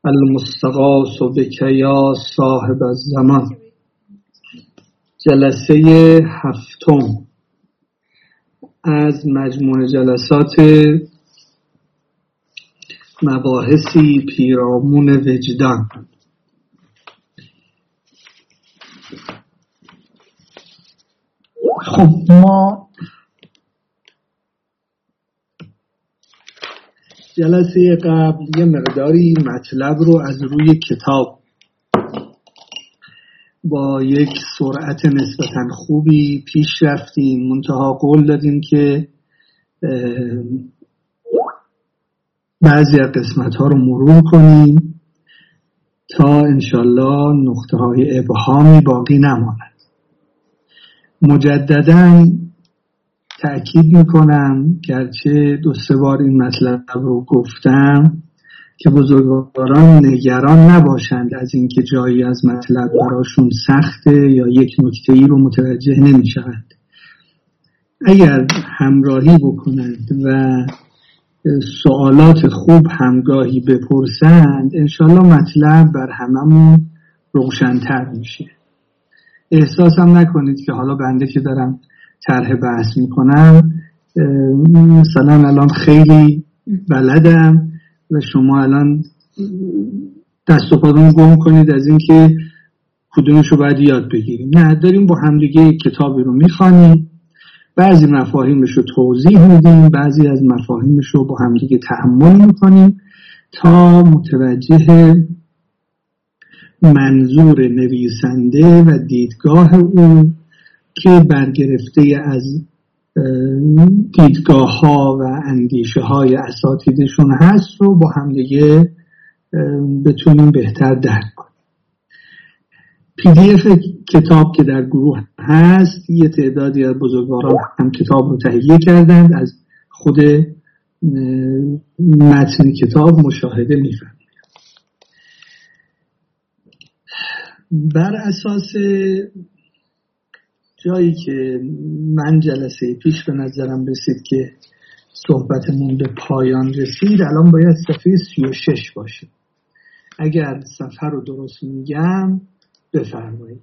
المستغاث بک یا صاحب الزمان. جلسه هفتم از مجموع جلسات مباحثی پیرامون وجدان. خب ما جلسه قبل یه مقداری مطلب رو از روی کتاب با یک سرعت نسبتاً خوبی پیش رفتیم، منتها قول دادیم که بعضی از قسمت‌ها رو مرور کنیم تا انشالله نقطه‌های ابهامی باقی نماند. مجدداً تأکید میکنم، گرچه 2-3 بار این مطلب رو گفتم، که بزرگواران نگران نباشند از اینکه جایی از مطلب براشون سخته یا یک نکته‌ای رو متوجه نمیشوند. اگر همراهی بکنند و سوالات خوب همگاهی بپرسند، انشالله مطلب بر هممون روشن‌تر میشه. احساسم نکنید که حالا بنده که دارم طرح بحث میکنم مثلا الان خیلی بلدم و شما الان دست و پاتون گم کنید از اینکه کدومشو باید یاد بگیریم. نه، داریم با همدیگه کتابی رو میخوانیم، بعضی مفاهیمش رو توضیح میدیم، بعضی از مفاهیمش رو با همدیگه تأمل میکنیم تا متوجه منظور نویسنده و دیدگاه او که برگرفته از دیدگاه ها و اندیشه های اساتیدشون هست رو با همدیگه بتونیم بهتر درک کنیم. PDF کتاب که در گروه هست، یه تعدادی از بزرگواران هم کتاب رو تهیه کردند، از خود متن کتاب مشاهده می‌فرمایید. بر اساس جایی که من جلسه پیش به نظرم رسید که صحبتمون به پایان رسید، الان باید صفحه 36 باشه. اگر صفحه رو درست میگم بفرمایید.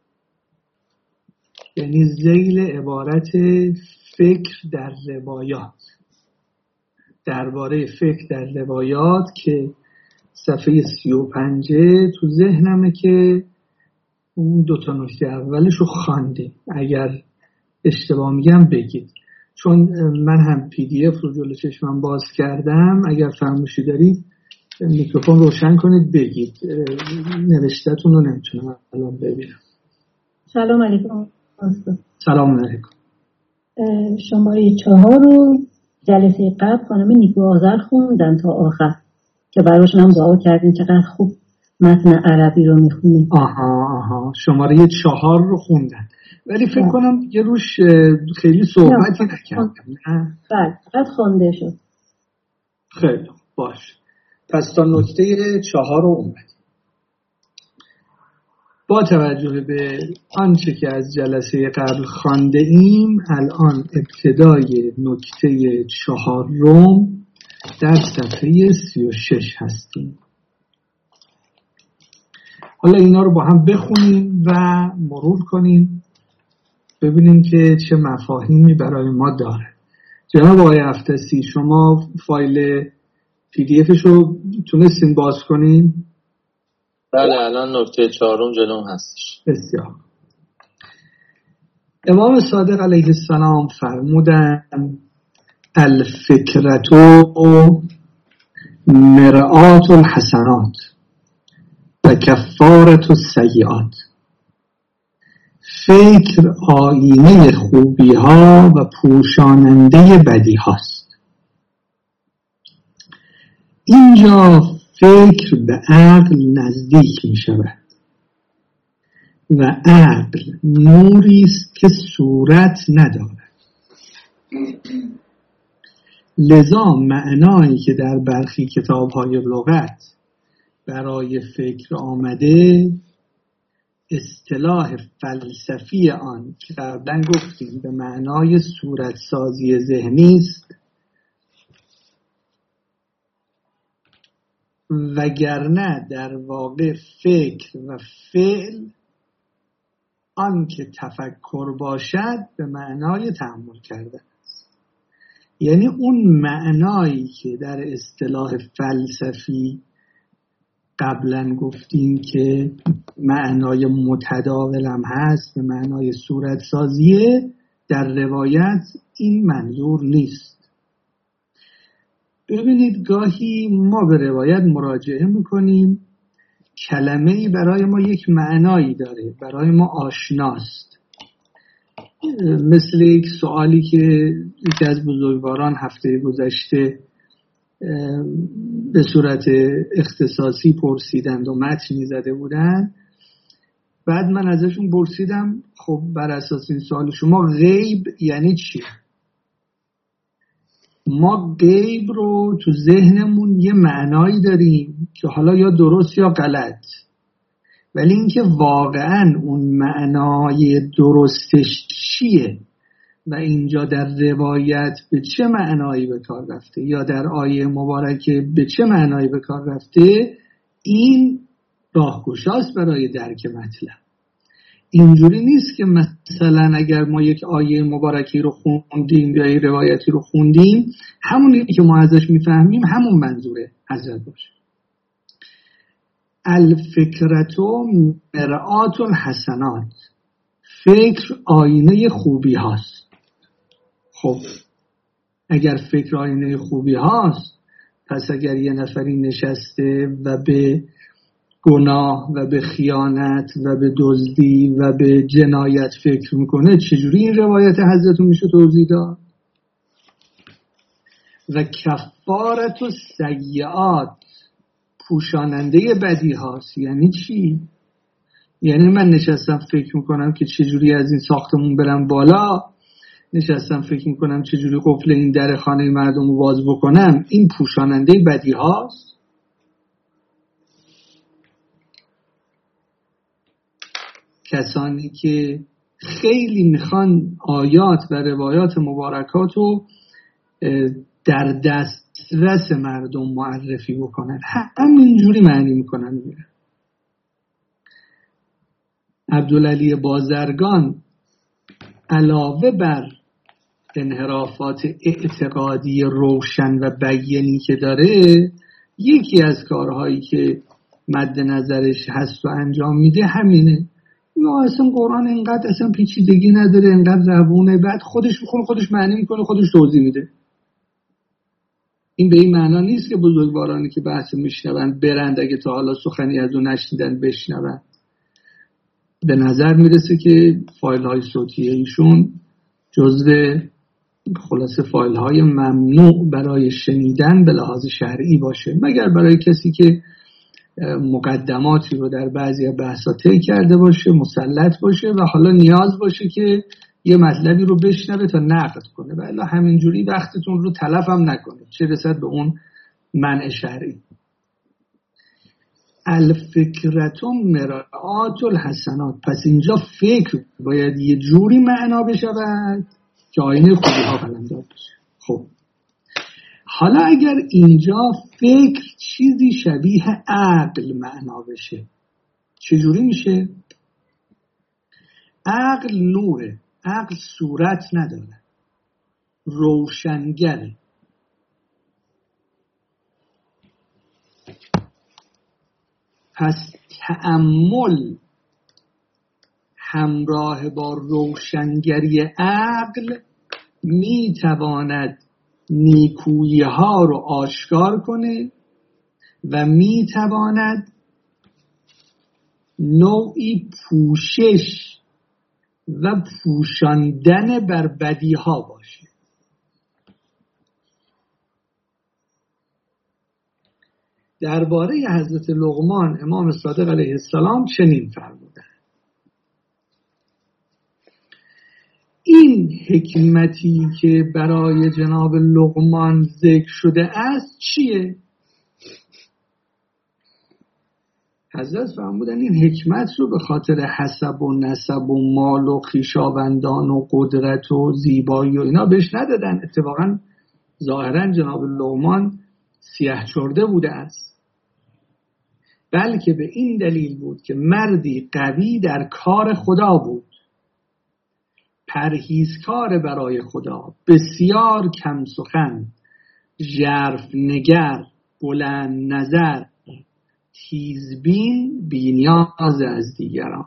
یعنی ذیل عبارت فکر در روایات، درباره فکر در روایات، که صفحه 35 تو ذهنمه که اون 2 نکته اولش رو خواندیم. اگر اشتباه میگم بگید، چون من هم PDF رو جلو چشمم باز کردم. اگر فرموشی دارید میکروفون روشن کنید بگید، نوشته‌تون رو نمیتونم الان ببینم. سلام علیکم استاد. سلام علیکم. شماره 4 رو جلسه قبل خانم نیکو آذر خوندن تا آخر که براشون هم دعا کردین چقدر خوب متن عربی رو میخونید. آها شماره 4 رو خوندن، ولی فکر کنم یه روش خیلی صحبتی نکردم. بله، فقط خوانده شد. خیلی باش. پس تا نکته 4 رو اومد. با توجه به آنچه که از جلسه قبل خوانده ایم، الان ابتدای نکته 4 در صفحه 36 هستیم. حالا اینا رو با هم بخونیم و مرور کنیم، ببینیم که چه مفاهیمی برای ما داره. جناب آقای افتسی، شما فایل PDF رو تونستین باز کنین؟ بله، الان نکته 4 جلوم هستش. بسیار. امام صادق علیه السلام فرمودن الفکرتو مرآت الحسنات و کفارت السیئات. فکر آینه خوبی ها و پوشاننده بدی هاست. اینجا فکر به عقل نزدیک می شود و عقل نوری است که صورت ندارد. لذا معنایی که در برخی کتاب‌های لغت برای فکر آمده، اصطلاح فلسفی آن که قبلا گفتیم به معنای صورت سازی ذهنی است وگرنه در واقع فکر و فعل آن که تفکر باشد به معنای تأمل کردن است. یعنی اون معنایی که در اصطلاح فلسفی قبلا گفتیم که معنای متداول هم هست، به معنای صورت سازیه، در روایت این منظور نیست. ببینید گاهی ما به روایت مراجعه میکنیم، کلمه‌ای برای ما یک معنایی داره، برای ما آشناست. مثل یک سوالی که یکی از بزرگواران هفته گذشته به صورت اختصاصی پرسیدند و متنی زده بودند. بعد من ازشون پرسیدم خب بر اساس این سوال شما غیب یعنی چی؟ ما غیب رو تو ذهنمون یه معنایی داریم که حالا یا درست یا غلط، ولی اینکه واقعا اون معنای درستش چیه و اینجا در روایت به چه معنایی به کار رفته یا در آیه مبارکه به چه معنایی به کار رفته، این راهگشاست برای درک مطلب. اینجوری نیست که مثلا اگر ما یک آیه مبارکی رو خوندیم یا یک روایتی رو خوندیم همونی که ما ازش میفهمیم همون منظوره حضرت باشه. الفکرتو مرآت الحسنات، فکر آینه خوبی هاست. خب اگر فکر آینه خوبی هاست، پس اگر یه نفری نشسته و به گناه و به خیانت و به دزدی و به جنایت فکر میکنه، چجوری این روایت حضرتون میشه توضیح داد؟ و کفارت و سیئات، پوشاننده بدی هاست. یعنی چی؟ یعنی من نشستم فکر میکنم که چجوری از این ساختمون برم بالا، نشستم فکر میکنم چجوری قفل این در خانه مردم رو باز بکنم، این پوشاننده بدی هاست. کسانی که خیلی میخوان آیات و روایات مبارکات رو در دسترس مردم معرفی بکنن، همینجوری معنی میکنن میرن. عبدالعلی بازرگان علاوه بر انحرافات اعتقادی روشن و بیانی که داره، یکی از کارهایی که مد نظرش هست و انجام میده همینه. یا اصلا قرآن اینقدر اصلا پیچیدگی نداره، اینقدر روونه، بعد خودش میخونه، خودش معنی میکنه، خودش توضیح میده. این به این معنا نیست که بزرگوارانی که بحث میشنون برند اگه تا حالا سخنی از اون نشنیدن بشنون. به نظر میرسه که فایل های صوتی ایشون جزو خلاصه فایل های ممنوع برای شنیدن به لحاظ شرعی باشه، مگر برای کسی که مقدماتی رو در بعضی بحثا طی کرده باشه، مسلط باشه و حالا نیاز باشه که یه مطلبی رو بشنوه تا نقد کنه، و الا همینجوری وقتتون رو تلف هم نکنه، چه رسد به اون منع شرعی. الفکرتون مرآت الحسنات، پس اینجا فکر باید یه جوری معنا بشود که آینه خوبی ها قلمداد بشه. خب حالا اگر اینجا فکر چیزی شبیه عقل معنا بشه، چجوری میشه؟ عقل نوره، عقل صورت نداره، روشنگره. پس تأمل همراه با روشنگری عقل میتواند نیکویی ها رو آشکار کنه و میتواند نوعی پوشش و پوشاندن بر بدی ها باشه. درباره حضرت لقمان امام صادق علیه السلام چنین فرمودند: این حکمتی که برای جناب لقمان ذکر شده است چیه؟ حضرت فرمودن این حکمت رو به خاطر حسب و نسب و مال و خویشاوندان و قدرت و زیبایی و اینا بهش ندادن. اتفاقا ظاهرا جناب لقمان سیه چرده بوده است. بلکه به این دلیل بود که مردی قوی در کار خدا بود، پرهیزکار برای خدا، بسیار کم سخن، ژرف نگر، بلند نظر، تیزبین، بی‌نیاز از دیگران.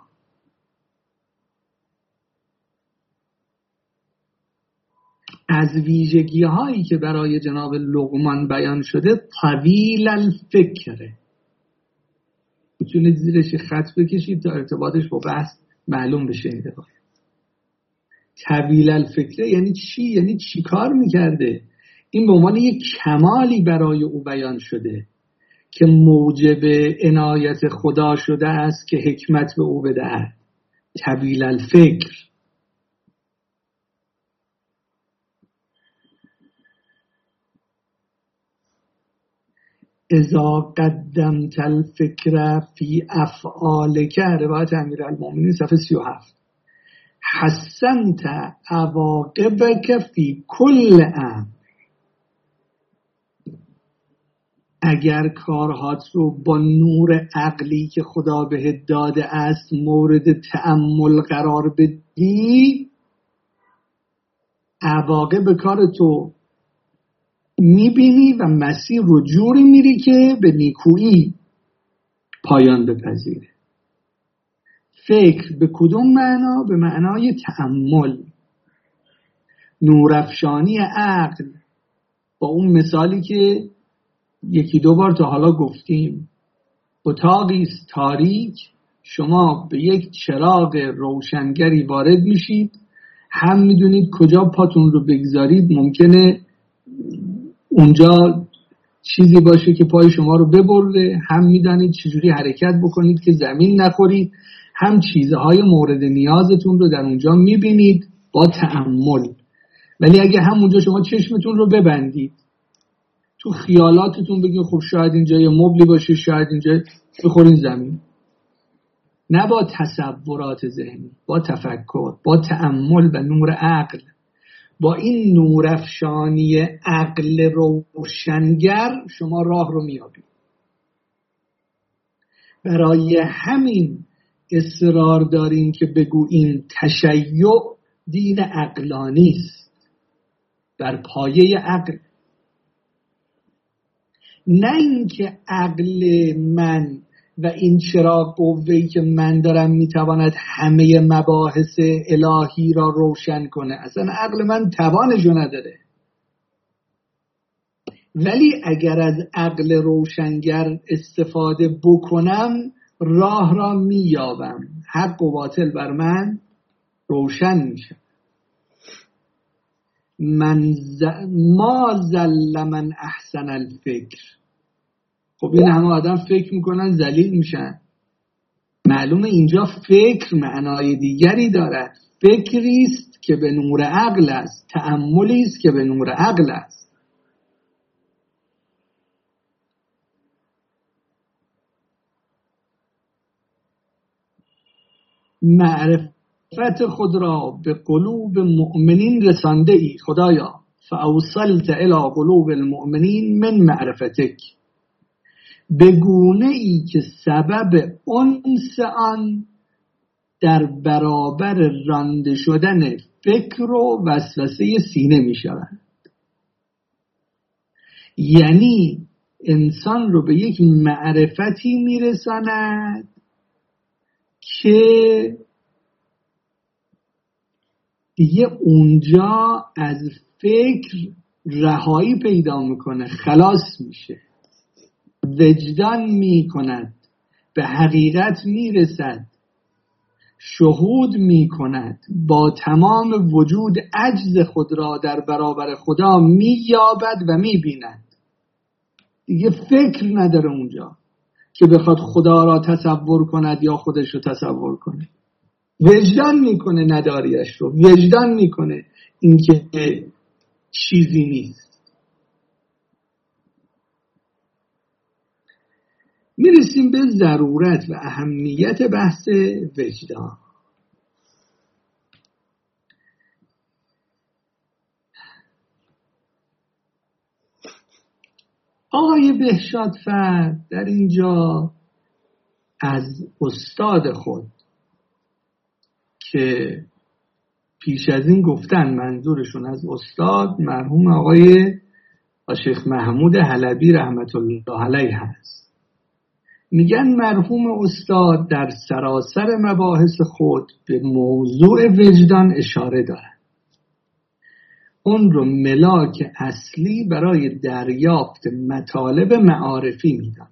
از ویژگی هایی که برای جناب لقمان بیان شده طویل الفکره. میتونید زیرش خط بکشید تا ارتباطش با بحث معلوم بشه. این دفعه طویل الفکره یعنی چی؟ یعنی چی کار میکرده؟ این به عنوان یک کمالی برای او بیان شده که موجب عنایت خدا شده است که حکمت به او بدهد. طویل الفکر. اذا قدمت الفکر فی افعالک، روایت امیرالمومنین صفحه 37. حسنت عواقبک فی کل امر. اگر کارهات رو با نور عقلی که خدا بهت داده است مورد تأمل قرار بدی، عواقب کار تو میبینی و مسیر رو جوری میری که به نیکویی پایان بپذیره. فکر به کدوم معنا؟ به معنای تأمل، نورافشانی عقل. با اون مثالی که یکی دو بار تا حالا گفتیم، اتاقی است تاریک، شما به یک چراغ روشنگری وارد میشید، هم میدونید کجا پاتون رو بگذارید، ممکنه اونجا چیزی باشه که پای شما رو ببره، هم میدانید چجوری حرکت بکنید که زمین نخورید، هم چیزهای مورد نیازتون رو در اونجا میبینید با تأمل. ولی اگه همونجا شما چشمتون رو ببندید، تو خیالاتتون بگید خب شاید اینجا یه مبلی باشه، شاید اینجا، بخورین زمین. نه با تصورات ذهنی، با تفکر، با تأمل و نور عقل. با این نورافشانی عقل روشنگر شما راه رو میابید. برای همین اصرار داریم که بگوییم تشیع دین عقلانی است، بر پایه عقل. نه اینکه عقل من و این چراغ قوه‌ای که من دارم میتواند همه مباحث الهی را روشن کنه. اصلا عقل من توانشو نداره. ولی اگر از عقل روشنگر استفاده بکنم راه را مییابم، حق و باطل بر من روشن میشه. ما زل من احسن الفکر. خب این همه آدم فکر میکنن ذلیل میشن. معلومه اینجا فکر معنای دیگری دارد. فکری است که به نور عقل است، تأملی است که به نور عقل است. معرفت خود را به قلوب مؤمنین رسانده ای خدایا، فاوصلت الی قلوب المؤمنین من معرفتک، به گونه ای که سبب انس آن در برابر رانده شدن فکر و وسوسه سینه می شود. یعنی انسان رو به یک معرفتی می رساند که دیگه اونجا از فکر رهایی پیدا میکنه، خلاص میشه، وجدان میکند، به حقیقت میرسد، شهود میکند، با تمام وجود عجز خود را در برابر خدا مییابد و میبیند. دیگه فکر نداره اونجا که بخواد خدا را تصور کند یا خودش رو تصور کنه. وجدان میکنه نداریش رو، وجدان میکنه اینکه چیزی نیست. میرسیم به ضرورت و اهمیت بحث وجدان. آقای بهشادفر در اینجا از استاد خود که پیش از این گفتن منظورشون از استاد مرحوم آقای شیخ محمود حلبی رحمت الله علیه هست. میگن مرحوم استاد در سراسر مباحث خود به موضوع وجدان اشاره دارد، اون رو ملاک اصلی برای دریافت مطالب معارفی میدانه.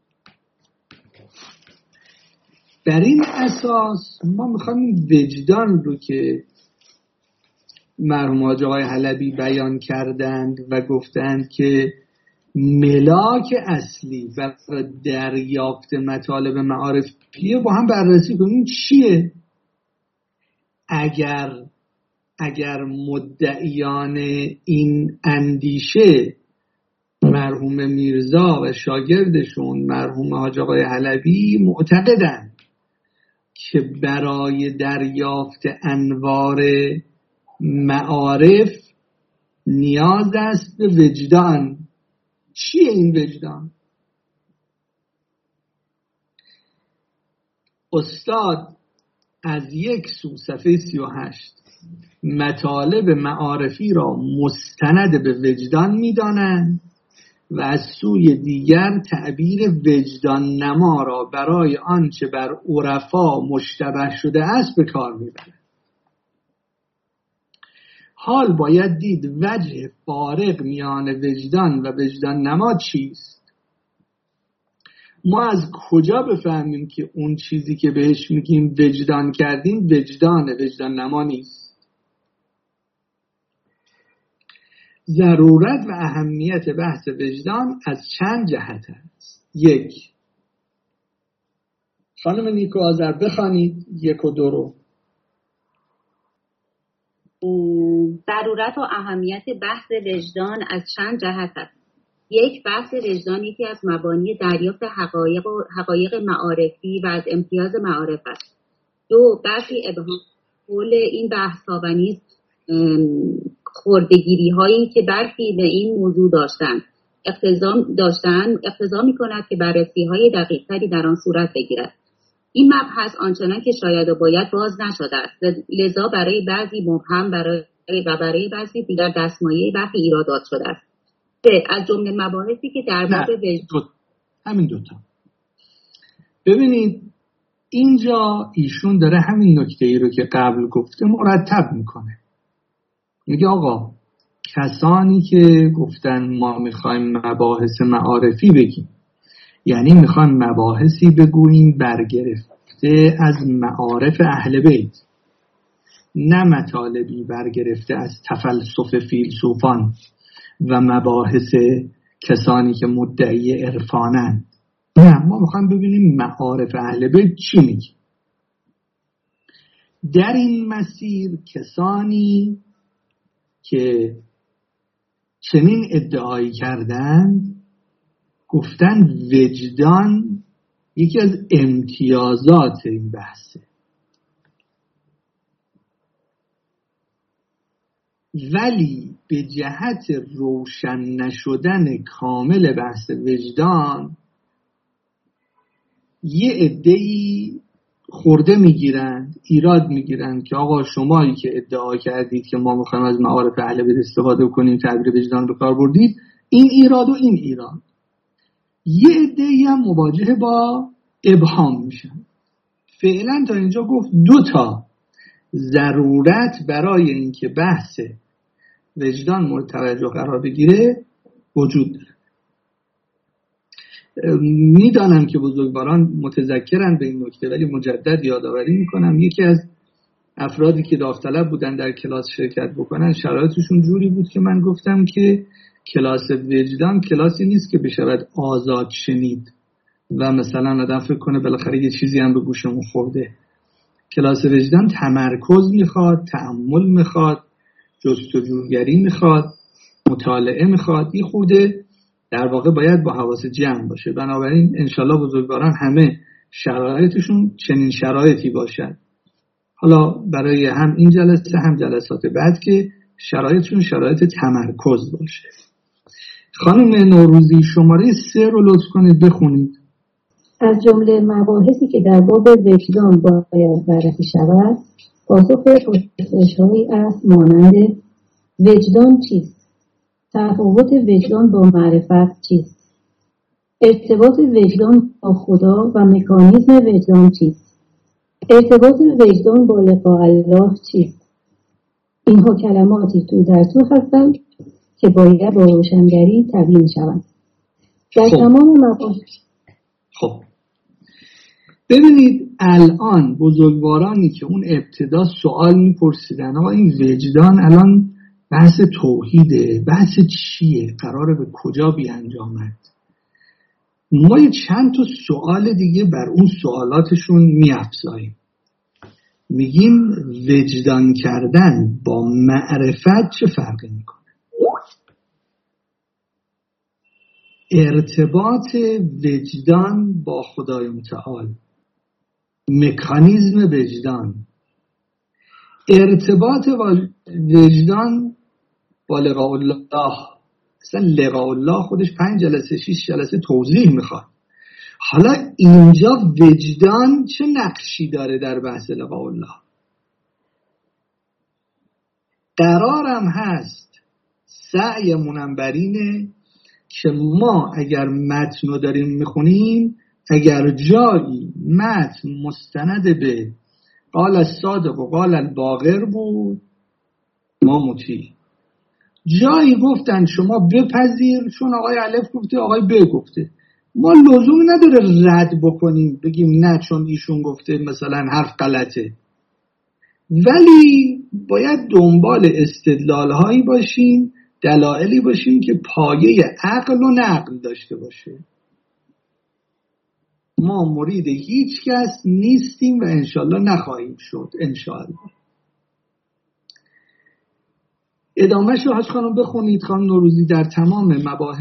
در این اساس ما میخوایم وجدان رو که مرحوم حاج آقای حلبی بیان کردند و گفتند که ملاک اصلی برای دریافت مطالب معارفی با هم بررسی کنیم چیه. اگر مدعیان این اندیشه مرحوم میرزا و شاگردشون مرحوم حاج آقای حلبی معتقدند که برای دریافت انوار معارف نیاز است به وجدان، چیه این وجدان؟ استاد از یک سو صفحه 38 مطالب معارفی را مستند به وجدان می‌دانند و از سوی دیگر تعبیر وجدان نما را برای آنچه بر عرفا مشتبه شده است به کار می‌برند. حال باید دید وجه فارق میان وجدان و وجدان نما چیست. ما از کجا بفهمیم که اون چیزی که بهش میگیم وجدان کردیم وجدان نما نیست؟ ضرورت و اهمیت بحث وجدان از چند جهت است. یک، خانم نیکو آذر بخوانید 1 و 2 رو. ضرورت و اهمیت بحث وجدان از چند جهت است. یک، بحث وجدان یکی از مبانی دریافت حقایق معارفی و از امتیاز معارف است. 2، برخی ابهام حول این بحث ها و نیز خردگیری هایی که برخی به این موضوع داشتند اقتضا می کند که بررسی های دقیق تری در آن صورت بگیرد. این مبحث آنچنان که شاید و باید باز نشده است، لذا برای بعضی مبهم برای بعضی دیگر دستمایه برخی ایرادات شده است. 3، از جمله مباحثی که در باب همین دوتا. ببینید اینجا ایشون داره همین نکته‌ای رو که قبل گفته مرتب میکنه. میگه آقا کسانی که گفتن ما میخوایم مباحث معارفی بگیم، یعنی میخوایم مباحثی بگوییم برگرفته از معارف اهل بیت، نه مطالبی برگرفته از تفلسف فیلسوفان و مباحث کسانی که مدعی عرفانند. نه، ما میخوایم ببینیم معارف اهل بیت چی میگه. در این مسیر کسانی که چنین ادعایی کردند گفتن وجدان یکی از امتیازات این بحثه، ولی به جهت روشن نشدن کامل بحث وجدان یه عده‌ای خورده میگیرند، ایراد میگیرند که آقا شمایی که ادعا کردید که ما میخوایم از معارف اهل بیت استفاده کنیم تعبیر وجدان رو کار بردید، این ایراد و این ایراد. یه عده‌ای هم مواجه با ابهام میشن. فعلا تا اینجا گفت 2 تا ضرورت برای اینکه بحث وجدان مورد توجه قرار بگیره وجود داره. میدانم که بزرگواران متذکرن به این نکته، ولی مجدد یادآوری میکنم. یکی از افرادی که داوطلب بودن در کلاس شرکت بکنن شرایطشون جوری بود که من گفتم که کلاس وجدان کلاسی نیست که بشود آزاد شنید و مثلا آدم فکر کنه بالاخره یه چیزی هم به گوشمون خورده. کلاس وجدان تمرکز میخواد، تأمل میخواد، جستجوگری میخواد، مطالعه میخواد. یه خورده در واقع باید با حواس جمع باشه. بنابراین انشالله بزرگواران همه شرایطشون چنین شرایطی باشد. حالا برای هم این جلسه هم جلسات بعد که شرایطشون شرایط تمرکز باشه. خانم نوروزی شماره 3 رو لطف کنید بخونید. از جمله مباحثی که در باب وجدان باید بررسی شود، پاسخ پرسش‌هایی است مانند: وجدان چیست؟ تفاوت وجدان با معرفت چیست؟ ارتباط وجدان با خدا و مکانیزم وجدان چیست؟ ارتباط وجدان با لقاء الله چیست؟ اینها کلماتی تو در تو هستند که باید با روشنگری تبیین شوند. در تمام مباحث ببینید الان بزرگوارانی که اون ابتدا سوال میپرسیدن آقا این وجدان الان بحث توحیده، بحث چیه، قراره به کجا بیانجامد، ما یه چند تا سوال دیگه بر اون سوالاتشون میافزاییم. میگیم وجدان کردن با معرفت چه فرقی میکنه؟ ارتباط وجدان با خدای متعال، مکانیزم وجدان، ارتباط وجدان با لقاء الله. اصلا لقاء الله خودش 5 جلسه 6 جلسه توضیح میخواد. حالا اینجا وجدان چه نقشی داره در بحث لقاء الله؟ قرارم هست سعیمونم بر اینه که ما اگر متن رو داریم میخونیم، اگر جایی متن مستند به قال الصادق و قال الباقر بود ما مطیع، جایی گفتن شما بپذیر چون آقای الف گفته آقای ب گفته، ما لزومی نداره رد بکنیم بگیم نه چون ایشون گفته مثلا حرف غلطه، ولی باید دنبال استدلال هایی باشیم، دلایلی باشیم که پایه عقل و نقل داشته باشه. ما مرید هیچ کس نیستیم و انشالله نخواهیم شد. انشالله. ادامه شو حاج خانم بخونید خانم نوروزی. در تمام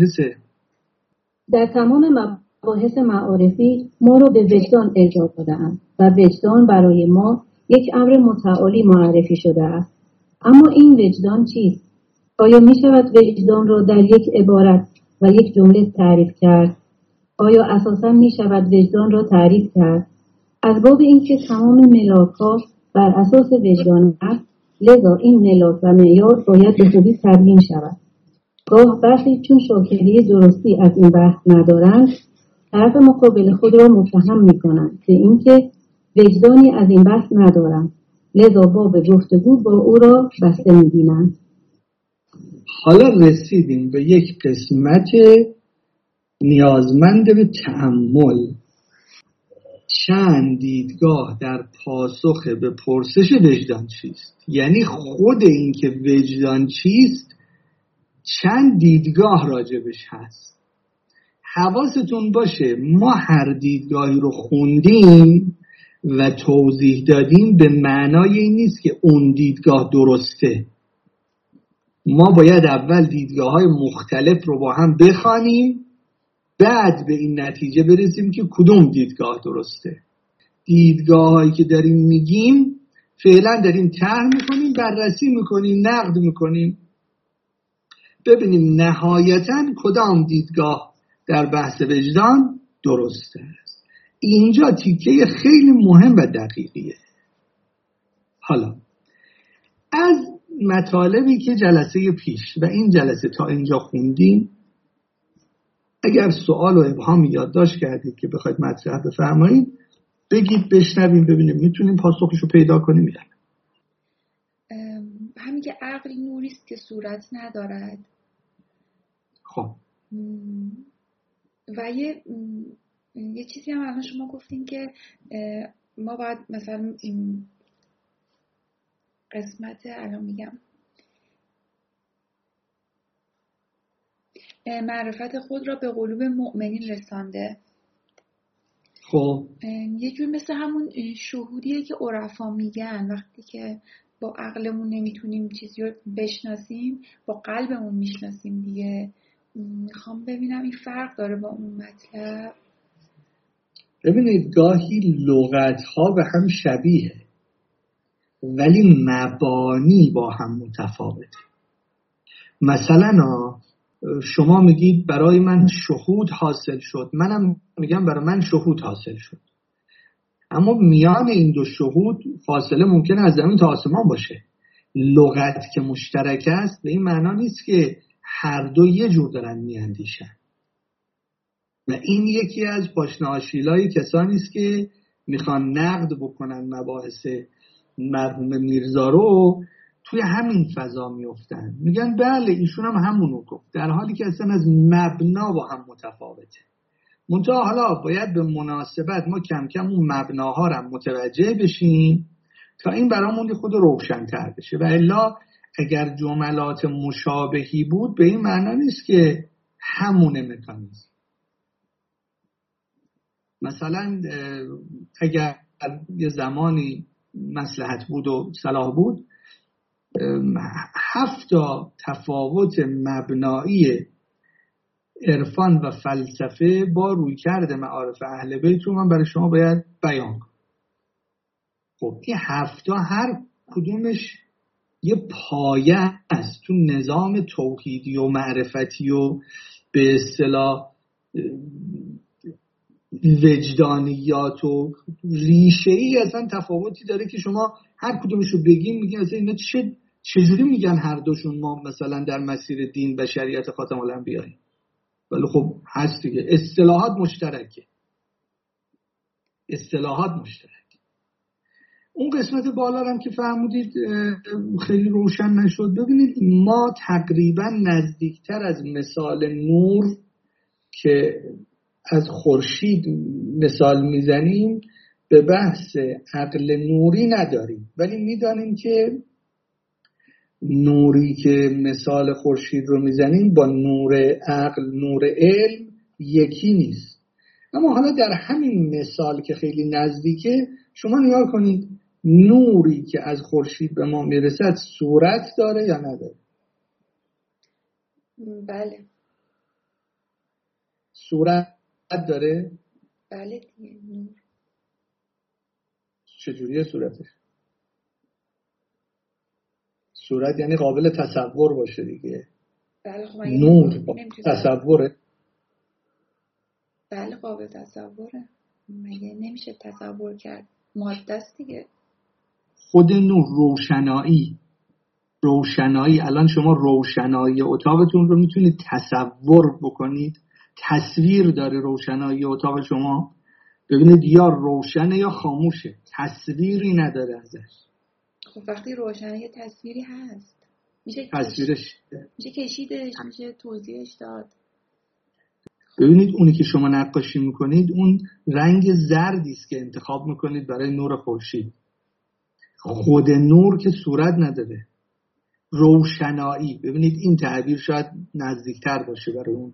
مباحث معارفی ما رو به وجدان ارجاع داده‌اند و وجدان برای ما یک امر متعالی معرفی شده است. اما این وجدان چیست؟ آیا می شود وجدان را در یک عبارت و یک جمله تعریف کرد؟ آیا اساساً می شود وجدان را تعریف کرد؟ از باب اینکه تمام ملاک‌ها بر اساس وجدان است، لذا این ملاک و معیار باید به خوبی تبیین شود. گاه برخی چون شاکری درستی از این بحث ندارند، طرف مقابل خود را متهم می کنند که اینکه وجدانی از این بحث ندارند، لذا باب گفتگو با او را بسته می بینند. حالا رسیدیم به یک قسمت نیازمند به تأمل. چند دیدگاه در پاسخ به پرسش وجدان چیست؟ یعنی خود این که وجدان چیست چند دیدگاه راجبش هست. حواستون باشه ما هر دیدگاهی رو خوندیم و توضیح دادیم به معنای این نیست که اون دیدگاه درسته. ما باید اول دیدگاه‌های مختلف رو با هم بخوانیم، بعد به این نتیجه برسیم که کدوم دیدگاه درسته. دیدگاه‌هایی که داریم میگیم فعلا داریم طرح میکنیم، بررسی میکنیم، نقد میکنیم، ببینیم نهایتاً کدام دیدگاه در بحث وجدان درسته است. اینجا تیکه خیلی مهم و دقیقیه. حالا از مطالبی که جلسه پیش و این جلسه تا اینجا خوندیم، اگر سوال و ابهامی یادداشت کردید که بخواید مطرح بفرمایید بگید بشنویم ببینیم میتونیم پاسخشو پیدا کنیم یا نه. همین که عقل نوریست که صورت ندارد. خب و یه چیزی هم الان شما گفتین که ما باید مثلا این قسمت الان میگم معرفت خود را به قلوب مؤمنین رسانده. خب یه جور مثل همون شهودیه که عرفا میگن وقتی که با عقلمون نمیتونیم چیزی رو بشناسیم با قلبمون میشناسیم دیگه. میخوام ببینم این فرق داره با اون مطلب. ببینید گاهی لغت‌ها به هم شبیه ولی مبانی با هم متفاوته. مثلا شما میگید برای من شهود حاصل شد، منم میگم برای من شهود حاصل شد، اما میان این دو شهود فاصله ممکنه از زمین تا آسمان باشه. لغت که مشترک است به این معنا نیست که هر دو یه جور دارن میاندیشن. و این یکی از پاشنه‌آشیلای کسانی است که میخوان نقد بکنن مباحث مرحوم میرزا رو، توی همین فضا میفتن، میگن بله ایشون هم همونو گفت، در حالی که اصلا از مبنا با هم متفاوته. منتها حالا باید به مناسبت ما کم کم اون مبناها رو متوجه بشیم تا این برامون خود روشن‌تر بشه. و الا اگر جملات مشابهی بود به این معنا نیست که همونه مکانیزم. مثلا اگر یه زمانی مصلحت بود و صلاح بود 7 تفاوت مبنایی عرفان و فلسفه با رویکرد معارف اهل بیت رو من برای شما باید بیان کنم. خب این 7 هر کدومش یه پایه است تو نظام توحیدی و معرفتی و به اصطلاح وجدانیات و ریشه‌ای اصلا تفاوتی داره که شما هر کدومش رو بگیم میگین اصلا اینا چجوری میگن هر دوشون ما مثلا در مسیر دین و شریعت خاتم الانبیاییم. ولی خب هست دیگه، اصطلاحات مشترکه. اون قسمت بالا هم که فهمودید خیلی روشن نشد. ببینید ما تقریبا نزدیکتر از مثال نور که از خورشید مثال میزنیم به بحث عقل نوری نداریم، ولی میدانیم که نوری که مثال خورشید رو میزنیم با نور عقل، نور علم یکی نیست. اما حالا در همین مثال که خیلی نزدیکه شما نگاه کنید نوری که از خورشید به ما میرسد صورت داره یا نداره؟ بله. صورت داره؟ بله دیگه. نور چجوریه صورتش؟ صورت یعنی قابل تصور باشه دیگه. بله خب نور تصوره؟ بله قابل تصوره. مگه نمیشه تصور کرد؟ ماده است دیگه. خود نور روشنایی الان شما روشنایی اتاقتون رو میتونید تصور بکنید؟ تصویر داره روشنایی اتاق شما؟ ببینید یا روشنه یا خاموشه، تصویری نداره ازش. خب وقتی روشنه یه تصویری هست میشه کشیدش، میشه توضیحش داد. ببینید اونی که شما نقاشی میکنید اون رنگ زردی است که انتخاب میکنید برای نور خورشید. خود نور که صورت نداره. روشنایی، ببینید این تعبیر شاید نزدیکتر باشه برای اون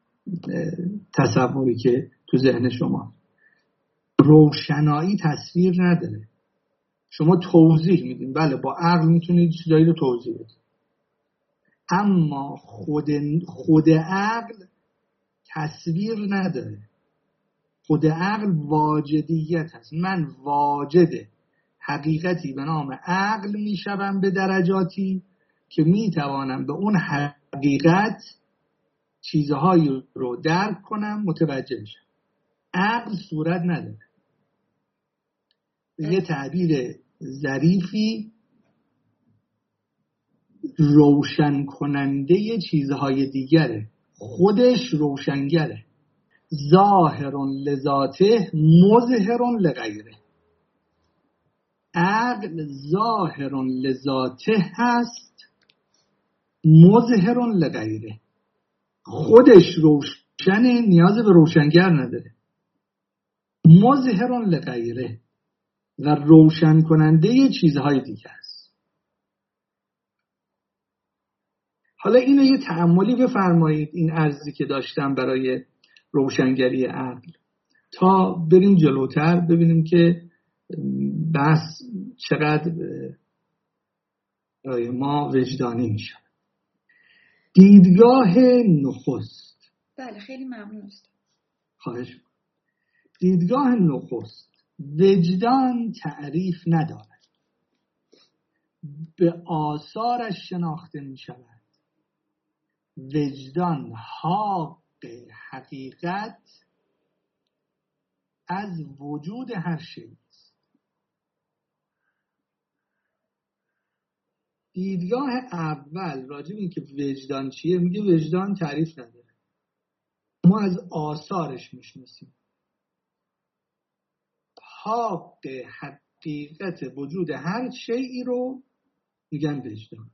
تصوری که تو ذهن شما. روشنایی تصویر نداره. شما توضیح میدین، بله با عقل میتونید چیزایی رو توضیح بدید، اما خود عقل تصویر نداره. خود عقل واجدیت هست. من واجد حقیقتی به نام عقل میشوم به درجاتی که میتوانم به اون حقیقت چیزهایی رو درک کنم، متوجه بشم. عقل صورت نداره. یه تعبیر ظریفی روشن کننده چیزهای دیگره، خودش روشنگره. ظاهر لذاته مظهر لغیره. عقل ظاهر لذاته هست مظهر لغیره. خودش روشنه، نیاز به روشنگر نداره. مظهر لغیره و روشن کننده چیزهای دیگه است. حالا اینو یه تأملی بفرمایید، این عرضی که داشتم برای روشنگری عقل، تا بریم جلوتر ببینیم که بحث چقدر برای ما وجدانی میشه. دیدگاه نخست. بله خیلی ممنون است. خواهش می‌کنم. دیدگاه نخست، وجدان تعریف ندارد، به آثارش شناخته می شود. وجدان حق حقیقت از وجود هر شی است. دیدگاه اول راجع به این که وجدان چیه میگه وجدان تعریف نداره، ما از آثارش میشناسیم. حق حقیقت وجود هر شیئی رو میگن وجدان.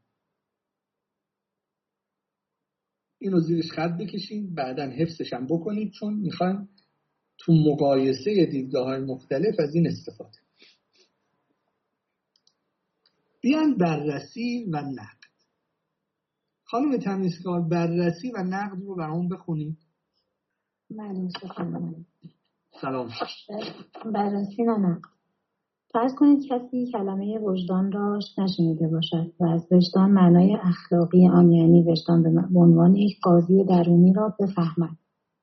اینو زیرش خط بکشید، بعداً حفظش هم بکنید، چون میخوایم تو مقایسه دیدگاه‌های مختلف از این استفاده. بیان بررسی و نقد. خانم تمیزکار بررسی و نقد رو برامون بخونید. من سلام. بررسی و نقد. فرض کنید کسی کلمه وجدان را نشنیده باشد و از وجدان معنای اخلاقی آن، یعنی وجدان به عنوان یک قاضی درونی را بفهمد.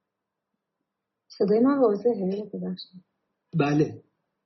صدای من واضحه؟ ببخشید. بله.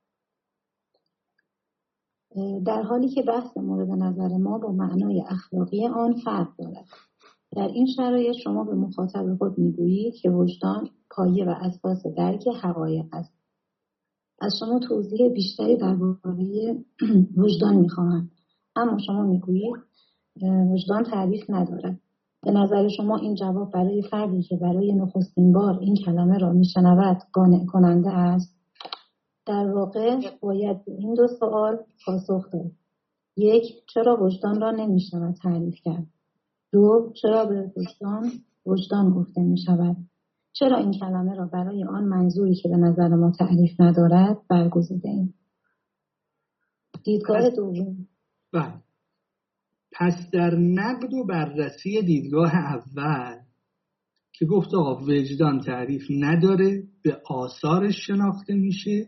در حالی که بحث مورد نظر ما با معنای اخلاقی آن فرق دارد. در این شرایط شما به مخاطب خود میگویید که وجدان پایه و اساس درک حقایق است. از شما توضیح بیشتری درباره وجدان میخواهم، اما شما میگویید وجدان تعریف ندارد. به نظر شما این جواب برای فردی که برای نخستین بار این کلمه را میشنود قانع کننده است؟ در واقع باید به این دو سوال پاسخ داد. 1. چرا وجدان را نمیشود تعریف کرد؟ 2. چرا به وجدان گفته میشود؟ چرا این کلمه را برای آن منظوری که به نظر ما تعریف ندارد برگزیده ایم؟ دیدگاه دوم. بله. پس در نقد و بررسی دیدگاه اول که گفت آقا وجدان تعریف نداره، به آثارش شناخته میشه،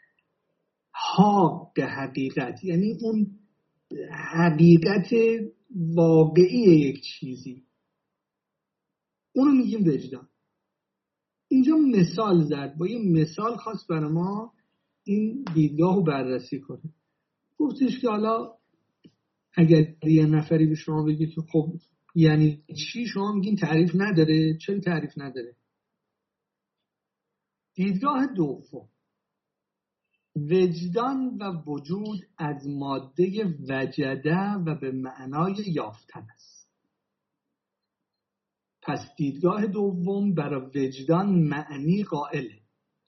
حق حقیقت یعنی اون حقیقت واقعی یک چیزی، اونو میگیم وجدان. اینجا مثال زد، با یه مثال خواست برای ما این دیدگاه رو بررسی کنه. گفتش که حالا اگر یه نفری به شما بگید که خب یعنی چی، شما میگین تعریف نداره، چرا تعریف نداره؟ دیدگاه دوم، وجدان و وجود از ماده وجده و به معنای یافتن است. پس دیدگاه دوم برای وجدان معنی قائله،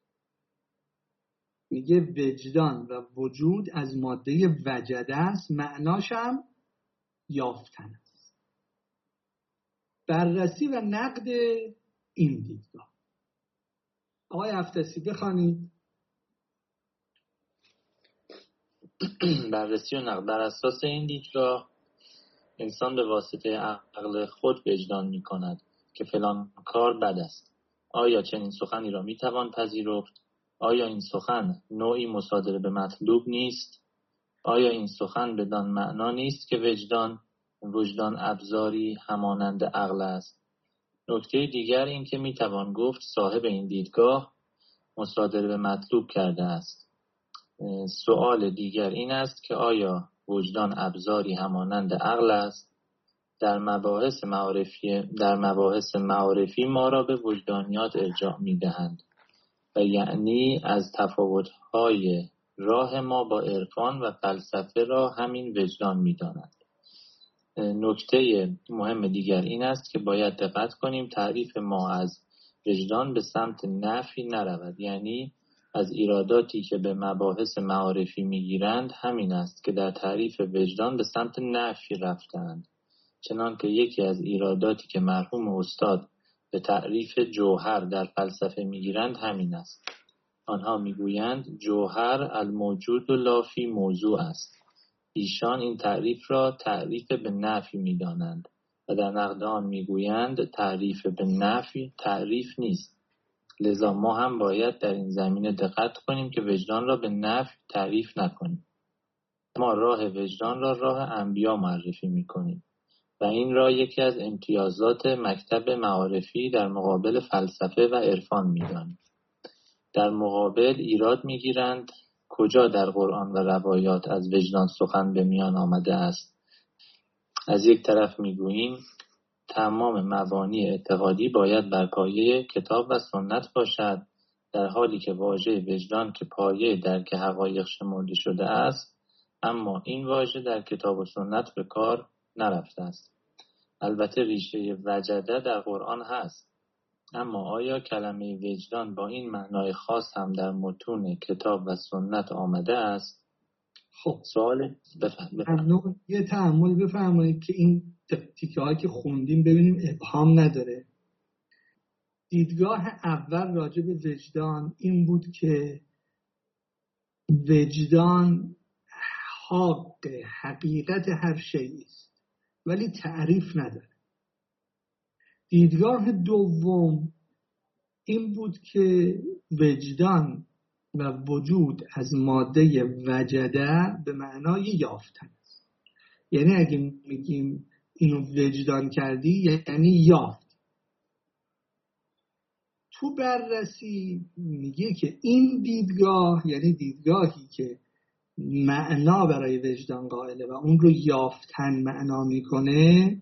میگه وجدان و وجود از ماده وجده است، معناش هم یافتن است. بررسی و نقد این دیدگاه. آقای افتسی بخوانید. بررسی و نقد. بر اساس این دیدگاه انسان به واسطه عقل خود وجدان می کند که فلان کار بد است. آیا چنین سخنی را می توان پذیرفت؟ آیا این سخن نوعی مصادره به مطلوب نیست؟ آیا این سخن بدان معنا نیست که وجدان ابزاری همانند عقل است؟ نکته دیگر این که می توان گفت صاحب این دیدگاه مصادره به مطلوب کرده است. سوال دیگر این است که آیا وجدان ابزاری همانند عقل است؟ در مباحث معارفی ما را به وجدانیات ارجاع می دهند و یعنی از تفاوت‌های راه ما با عرفان و فلسفه را همین وجدان می دانند. نکته مهم دیگر این است که باید دقت کنیم تعریف ما از وجدان به سمت نفی نرود، یعنی از ایراداتی که به مباحث معارفی میگیرند همین است که در تعریف وجدان به سمت نفی رفتند. چنان که یکی از ایراداتی که مرحوم استاد به تعریف جوهر در فلسفه میگیرند همین است. آنها میگویند جوهر الموجود و لافی موضوع است. ایشان این تعریف را تعریف به نفی میدانند و در نقد آن میگویند تعریف به نفی تعریف نیست. لذا ما هم باید در این زمینه دقت کنیم که وجدان را به نفی تعریف نکنیم. ما راه وجدان را راه انبیا معرفی میکنیم و این را یکی از امتیازات مکتب معارفی در مقابل فلسفه و عرفان میدانیم. در مقابل ایراد میگیرند کجا در قرآن و روایات از وجدان سخن به میان آمده است. از یک طرف میگوییم تمام مبانی اعتقادی باید بر پایه کتاب و سنت باشد، در حالی که واژه وجدان که پایه درک حقایق شمرده شده است، اما این واژه در کتاب و سنت به کار نرفته است. البته ریشه وجده در قرآن هست، اما آیا کلمه وجدان با این معنای خاص هم در متون کتاب و سنت آمده است؟ خب سوال یه تأمل بفرمایید که این تیکه هایی که خوندیم ببینیم ابهام نداره. دیدگاه اول راجع به وجدان این بود که وجدان حقیقت هر شیء است ولی تعریف نداره. دیدگاه دوم این بود که وجدان و وجود از ماده وجده به معنای یافتن است. یعنی اگه میگیم اینو وجدان کردی یعنی یافت. تو بررسی میگه که این دیدگاه، یعنی دیدگاهی که معنا برای وجدان قائله و اون رو یافتن معنا میکنه،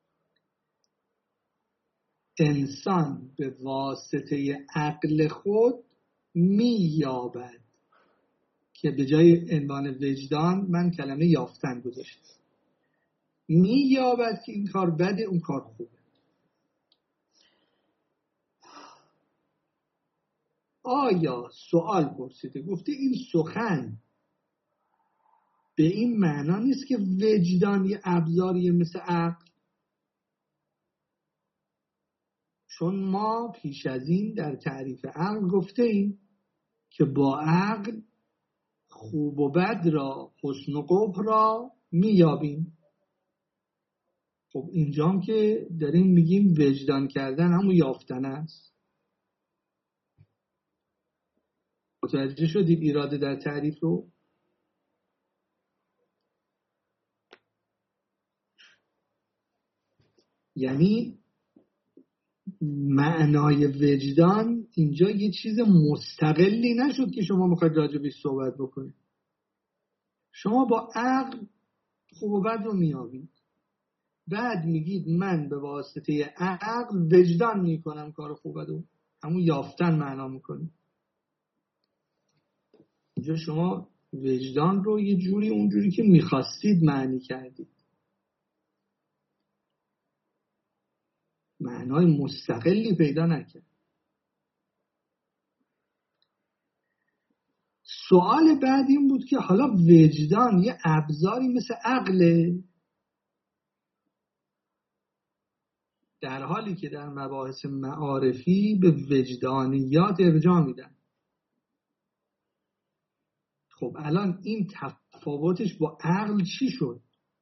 انسان به واسطه عقل خود مییابد، که به جای عنوان وجدان من کلمه یافتن گذاشتم. مییابد که این کار بده، اون کار خوبه. آیا سوال پرسیده گفته این سخن به این معنا نیست که وجدان یه ابزاریه مثل عقل؟ چون ما پیش از این در تعریف عقل گفته ایم که با عقل خوب و بد را، حسن و قبح را میابیم. خب اینجام که داریم میگیم وجدان کردن همون یافتن است. متوجه شدید ایراد در تعریف رو؟ یعنی معنای وجدان اینجا یه چیز مستقلی نشد که شما میخواید راجع بهش صحبت بکنید. شما با عقل خوب و بد رو میابید، بعد میگید من به واسطه عقل وجدان میکنم کار خوب رو، همون یافتن معنا میکنید. اینجا شما وجدان رو یه جوری اونجوری که میخواستید معنی کردید، معنای مستقلی پیدا نکرد. سوال بعد این بود که حالا وجدان یه ابزاری مثل عقله، در حالی که در مباحث معارفی به وجدانیات ارجاع میدن. خب الان این تفاوتش با عقل چی شد؟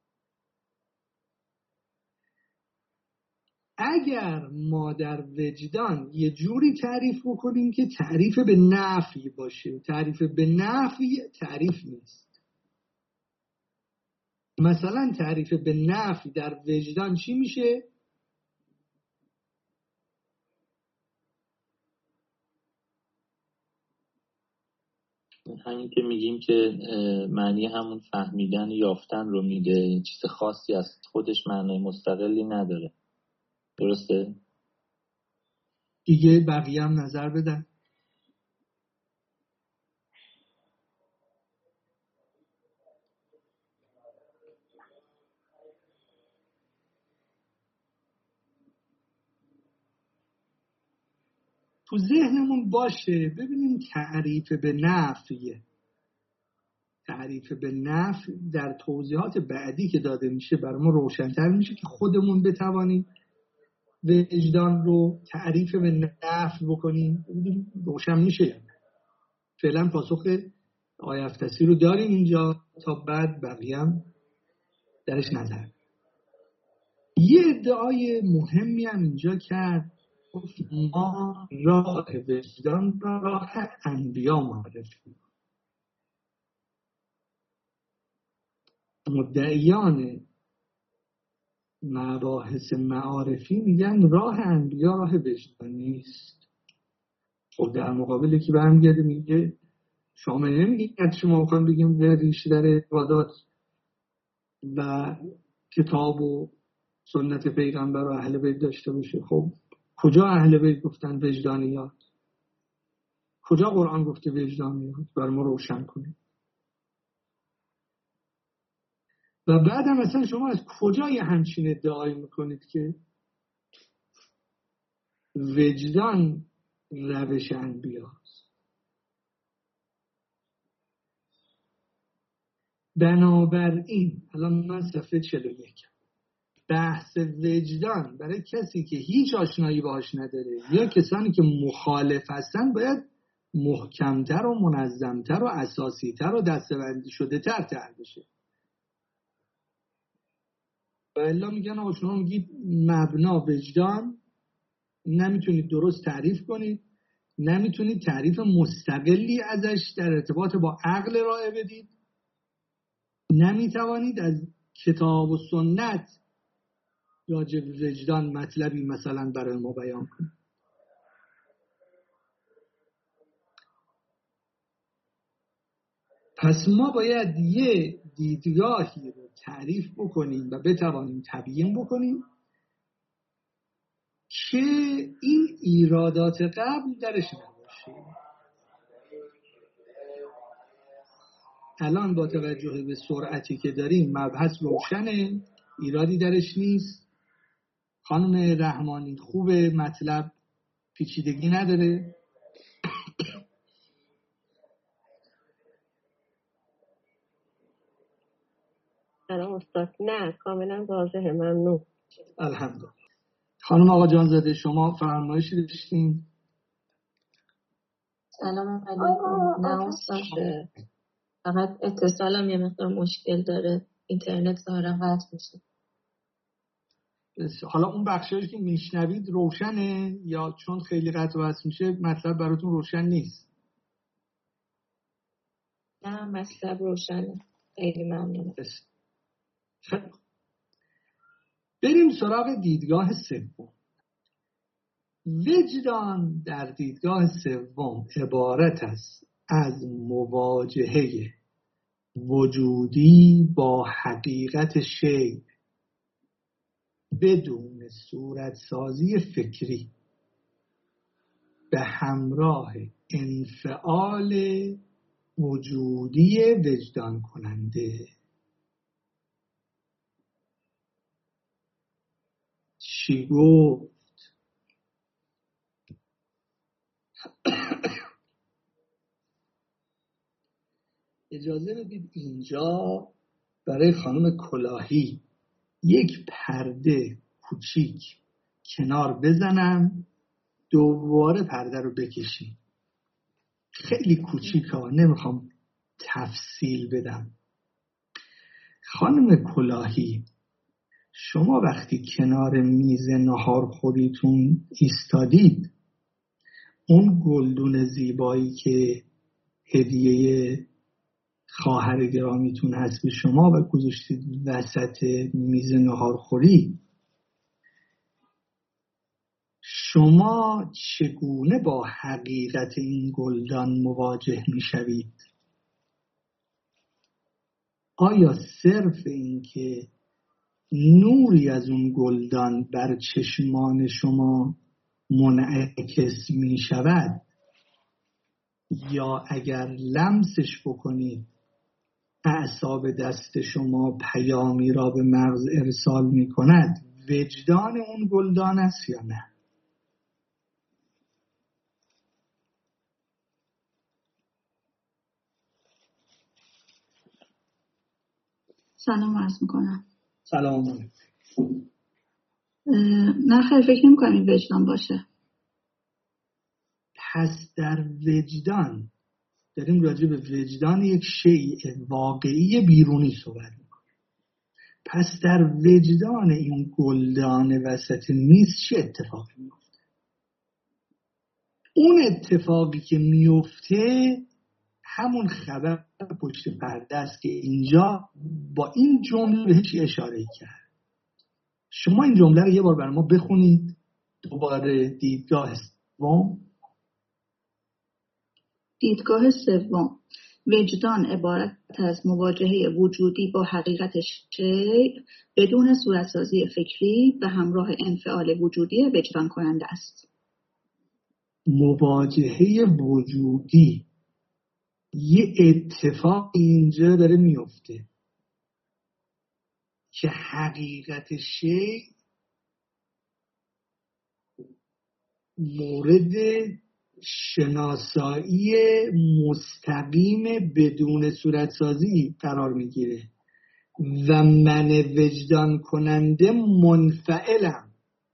اگر ما در وجدان یه جوری تعریف بکنیم که تعریف به نفی باشه، تعریف به نفی تعریف نیست. مثلا تعریف به نفی در وجدان چی میشه؟ همین که میگیم که معنی همون فهمیدن یافتن رو میده، چیز خاصی از خودش معنای مستقلی نداره. درسته؟ دیگه بقیه هم نظر بدن. تو ذهنمون باشه ببینیم تعریف به نفیه. تعریف به نفی در توضیحات بعدی که داده میشه برای ما روشن‌تر میشه که خودمون بتوانیم وجدان رو تعریف به نفی بکنیم. روشن میشه یا نه؟ فعلا پاسخ آقای افتسی رو داریم اینجا تا بعد بقیه هم درش نظر. یه ادعای مهمی هم اینجا کرد، ما راه وجدان را راه انبیا معرفی. مدعیان مباحث معارفی میگن راه انبیا راه وجدان نیست. خب در مقابل که برمیگرده میگه شما نمیگید شما میخوایم بگیم ریشه در عبادات و کتاب و سنت پیغمبر و اهل بیت داشته باشه. خب کجا اهل بیت گفتن وجدانیات؟ کجا قرآن گفته وجدانیات؟ بر ما روشن کنید. و بعد هم مثلا شما از کجا یه همچین ادعایی میکنید که وجدان روش انبیاست؟ بنابراین الان من صفحه 41 بحث وجدان برای کسی که هیچ آشنایی باهاش نداره یا کسانی که مخالف هستن باید محکمتر و منظمتر و اساسیتر و دسته‌بندی شده تر طرح بشه. و الا میگن آقا شما میگید مبنا وجدان، نمیتونید درست تعریف کنید، نمیتونید تعریف مستقلی ازش در ارتباط با عقل ارائه بدید، نمیتوانید از کتاب و سنت راجع به وجدان مطلبی مثلا برای ما بیان کنید. پس ما باید یه دیدگاهی رو تعریف بکنیم و بتوانیم تبیین بکنیم که این ایرادات قبل درش نباشه. الان با توجه به سرعتی که داریم مبحث روشنه، ایرادی درش نیست. خانم رحمانی خوبه، مطلب پیچیدگی نداره. سلام استاد. نه کاملا واضحه. ممنون. الحمدلله. خانم آقا جانزاده شما فرمایشی داشتین؟ سلام علیکم. نه استاد، فقط اتصالم یه مقدار مشکل داره، اینترنت ظاهرا قطع میشه. حالا اون بخشایی که میشنوید روشنه یا چون خیلی قطع و وصل میشه مطلب براتون روشن نیست؟ نه مطلب روشنه. خیلی ممنونم. بریم سراغ دیدگاه سوم. وجدان در دیدگاه سوم عبارت است از مواجهه وجودی با حقیقت شیء بدون صورتسازی فکری به همراه انفعال وجودی وجدان کننده. چی گفت؟ اجازه بدید اینجا برای خانم کلاهی یک پرده کوچیک کنار بزنم، دوباره پرده رو بکشیم. خیلی کوچیکه، نمیخوام تفصیل بدم. خانم کلاهی شما وقتی کنار میز ناهارخوریتون ایستادید، اون گلدون زیبایی که هدیه خواهر گرامیتون هست به شما و گذاشتید وسط میز ناهارخوری، شما چگونه با حقیقت این گلدان مواجه میشوید؟ آیا صرف این که نوری از اون گلدان بر چشمان شما منعکس می شود یا اگر لمسش بکنید اعصاب دست شما پیامی را به مغز ارسال می کند، وجدان اون گلدان است یا نه؟ سلام عرض میکنم. سلام. نه خیلی فکر نمی‌کنم وجدان باشه. پس در وجدان داریم راجع به وجدان یک شیء واقعی بیرونی صحبت میکنیم. پس در وجدان این گلدان وسط میز چه اتفاقی میفته؟ اون اتفاقی که میفته همون خبر پشت پرده است که اینجا با این جمله بهش اشاره کرد. شما این جمله رو یه بار برای ما بخونید. دوباره دیدگاه سوم. دیدگاه سوم وجدان عبارت از مواجهه وجودی با حقیقت شیء بدون صورتسازی فکری و همراه انفعال وجودی وجدان کننده است. مواجهه وجودی، یه اتفاق اینجا داره میفته که حقیقت شیء مورد شناسایی مستقیم بدون صورتسازی قرار میگیره و من وجدان کننده منفعلم.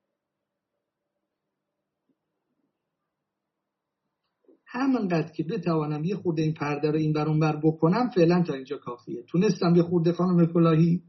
همانقدر که بتوانم یه خورده این پرده رو این بر اون بر بکنم فعلا تا اینجا کافیه. تونستم یه خورده خانم کلاهی؟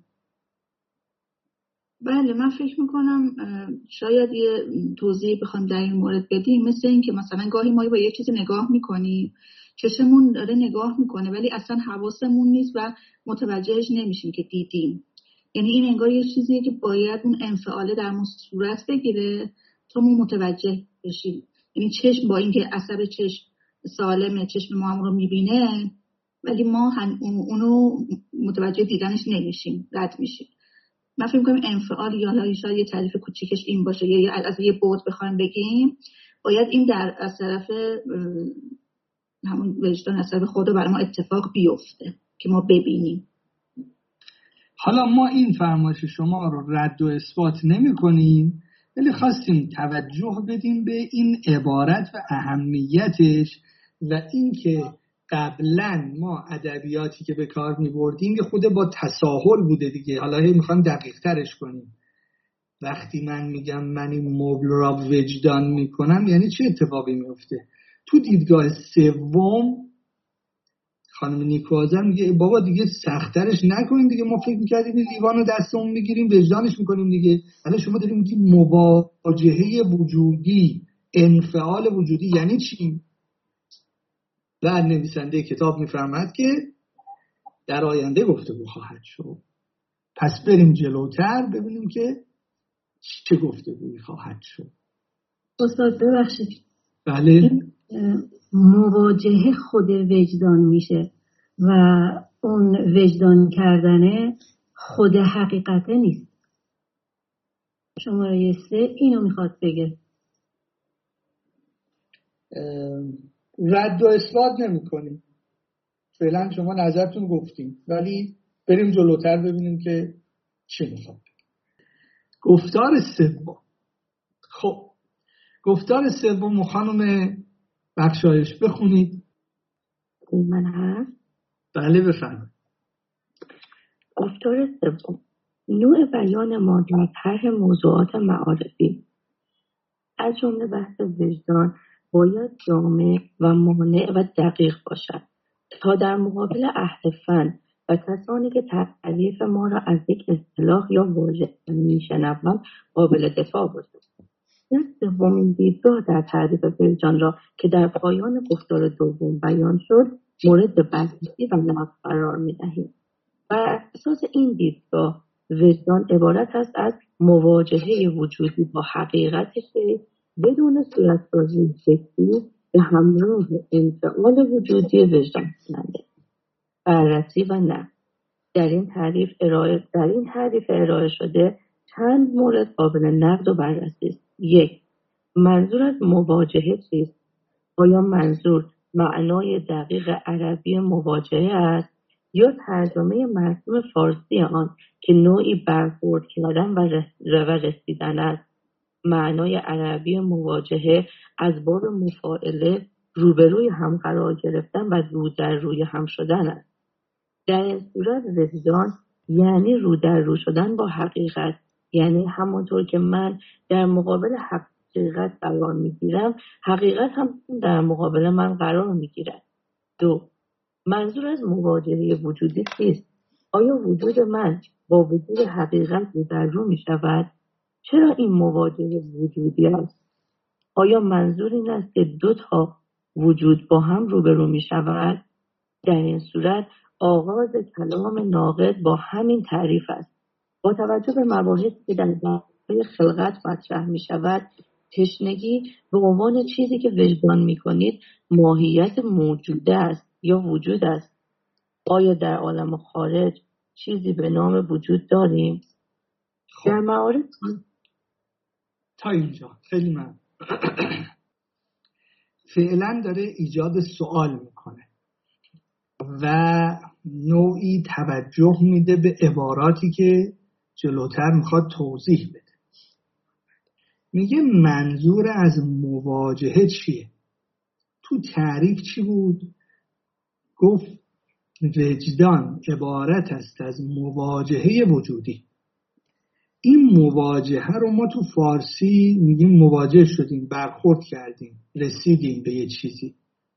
بله، من فکر میکنم شاید یه توضیح بخوام در این مورد بدیم، مثل این که مثلا گاهی ما با یه چیزی نگاه میکنیم، چشمون داره نگاه میکنه ولی اصلا حواسمون نیست و متوجهش نمیشیم که دیدیم. یعنی این انگار یه چیزیه که باید اون انفعاله در ما صورت بگیره تا ما متوجه بشیم. یعنی چشم با اینکه عصب چشم سالمه، چشم ما هم رو میبینه ولی ما اونو متوجه دیدنش نمیشیم، رد میشیم. من فکر می‌کنم انفعال یا شاید یه تعریف کوچیکش این باشه، یا از یه بعد بخوایم بگیم باید این در از طرف همون وجدان، از طرف خدا برای ما اتفاق بیفته که ما ببینیم. حالا ما این فرمایش شما رو رد و اثبات نمی کنیم ولی خواستیم توجه بدیم به این عبارت و اهمیتش و اینکه قبلا ما ادبیاتی که به کار می‌بردیم یه خود با تساهل بوده دیگه. حالا میخوام دقیق ترش کنیم. وقتی من میگم من این مبل را وجدان میکنم یعنی چه اتفاقی میفته؟ تو دیدگاه سوم خانم نیکوازر میگه بابا دیگه سخت‌ترش نکنیم دیگه، ما فکر می‌کردیم لیوان رو دستمون میگیریم وجدانش میکنیم دیگه. حالا شما دارید میگی مواجهه وجودی، انفعال وجودی یعنی چی؟ و نویسنده کتاب میفرماد که در آینده گفتگو خواهد شد. پس بریم جلوتر ببینیم که چه گفتگویی خواهد شد. استاد ببخشید، بله، مواجهه خود وجدان میشه و اون وجدان کردنه خود حقیقته نیست. شماره 3 اینو میخواد بگه. رد و اثبات نمی کنیم. فعلا شما نظرتون گفتیم ولی بریم جلوتر ببینیم که چی میخواد. گفتار سوم. خب گفتار سوم خانم بخشایش بخونید. من هست؟ بله بفرمایید. گفتار سوم، نوع بیان ما در طرح موضوعات معارفی از جمله بحث وجدان باید جامع و مانع و دقیق باشد تا در مقابل اهل فن و کسانی که تعریف ما را از یک اصطلاح یا واژه میشنوند قابل دفاع باشد. سومین دیدگاه در تعریف وجدان را که در پایان گفتار دوم بیان شد مورد بررسی و نقد قرار می‌دهیم. بر اساس این دیدگاه وجدان عبارت است از مواجهه وجودی با حقیقت شیء بدون صورتسازی فکری به همراه انفعال وجودی وجدان کننده. بررسی و نقد. در این تعریف ارائه شده چند مورد قابل نقد و بررسی است. 1. منظور از مواجهه چیست؟ آیا منظور معنای دقیق عربی مواجهه است یا ترجمه مرسوم فارسی آن که نوعی برخورد کردن و رسیدن است؟ معنای عربی مواجهه از باب مفاعله روبروی هم قرار گرفتن و رو در روی هم شدن است. در این صورت وجدان یعنی رو در رو شدن با حقیقت، یعنی همانطور که من در مقابل حقیقت قرار میگیرم حقیقت هم در مقابل من قرار میگیرد. 2. منظور از مواجهه وجودی چیست؟ آیا وجود من با وجود حقیقت رو در رو می شود؟ چرا این مواجهه وجودی است؟ آیا منظور این است که دو تا وجود با هم روبرو می شود؟ در این صورت آغاز کلام ناقد با همین تعریف است. با توجه به مباحثی که در بحث خلقت مطرح می شود، تشنگی به عنوان چیزی که وجدان می کنید ماهیت موجوده است یا وجود است. آیا در عالم خارج چیزی به نام وجود داریم؟ در معارف تا اینجا خیلی من فعلا داره ایجاد سوال میکنه و نوعی توجه میده به عباراتی که جلوتر میخواد توضیح بده. میگه منظور از مواجهه چیه؟ تو تعریف چی بود؟ گفت وجدان عبارت است از مواجهه وجودی. این مواجهه رو ما تو فارسی میگیم مواجه شدیم، برخورد کردیم، رسیدیم به یه چیزی.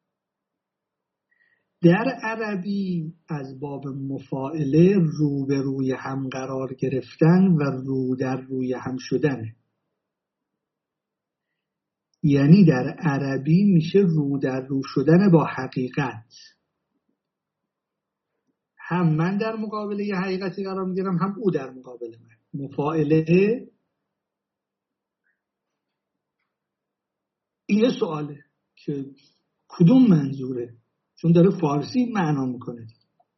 در عربی از باب مفاعله رو به روی هم قرار گرفتن و رو در روی هم شدنه. یعنی در عربی میشه رو در رو شدن با حقیقت. هم من در مقابل یه حقیقتی قرار میگیرم، هم او در مقابل من. مفاعله این سواله که کدوم منظوره، چون داره فارسی معنا میکنه.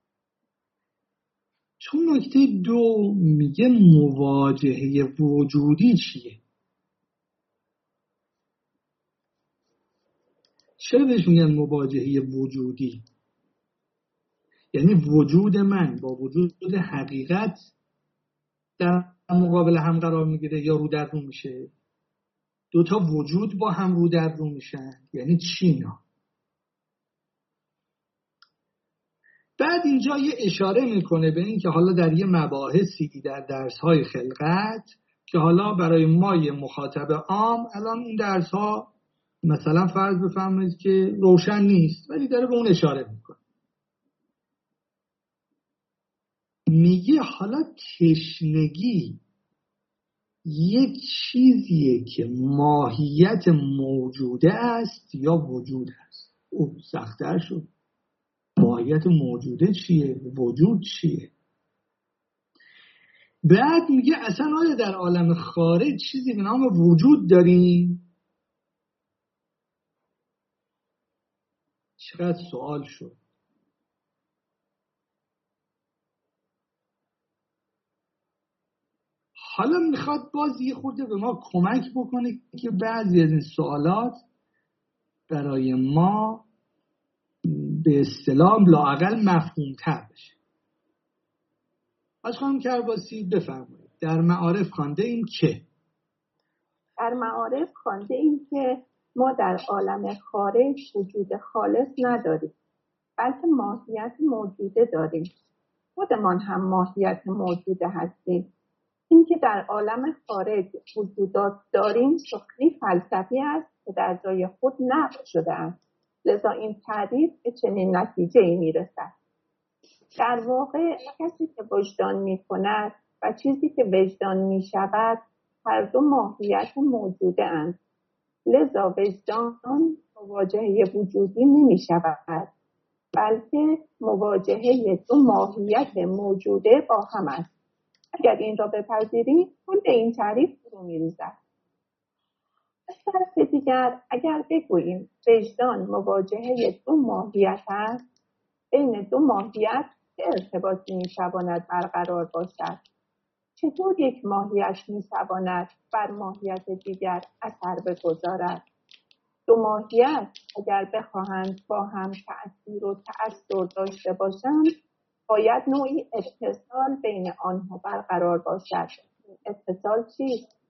چون نکته دو میگه مواجهه وجودی چیه؟ چرا بهش میگن مواجهه وجودی؟ یعنی وجود من با وجود حقیقت در مقابل هم قرار میگیره یا رو در رو میشه؟ دوتا وجود با هم رو در رو میشن، یعنی چی اینا؟ بعد اینجا یه اشاره میکنه به این که حالا در یه مباحثی در درس‌های خلقت که حالا برای ما یه مخاطب عام الان این درس‌ها مثلا فرض بفرمایید که روشن نیست، ولی داره به اون اشاره میکنه. میگه حالا تشنگی یک چیزیه که ماهیت موجوده است یا وجود است. او سخت‌تر شد. ماهیت موجوده چیه؟ وجود چیه؟ بعد میگه اصلا آیا در عالم خارج چیزی به نام وجود داریم؟ چقدر سوال شد. حالا میخواد باز یه خورده به ما کمک بکنه که بعضی از این سوالات برای ما به اصطلاح لااقل مفهوم‌تر بشه. خانم کرباسی بفرمایید. در معارف خوانده ایم که در معارف خوانده ایم که ما در عالم خارج وجود خالص نداریم، بلکه ماهیت موجوده داریم. خودمان هم ماهیت موجوده هستیم. این که در عالم خارج وجودات داریم سخنی فلسفی است که در جای خود نقد شده است. لذا این تعریف به چنین نتیجه‌ای میرسد. در واقع کسی که وجدان می‌کند و چیزی که وجدان می‌شود هر دو ماهیت موجوده اند. لذا وجدان مواجهه وجودی نمی‌شود، بلکه مواجهه دو ماهیت موجوده با هم است. اگر این را بپذیریم کل این تعریف فرو می‌ریزد. از طرف دیگر اگر بگوییم وجدان مواجهه دو ماهیت است، بین دو ماهیت چه ارتباطی می‌تواند برقرار باشد؟ چطور یک ماهیت می‌تواند بر ماهیت دیگر اثر بگذارد؟ دو ماهیت اگر بخواهند با هم تأثیر و تأثیر داشته باشند، باید نوعی اتصال بین آنها برقرار باشد. اتصال چیست؟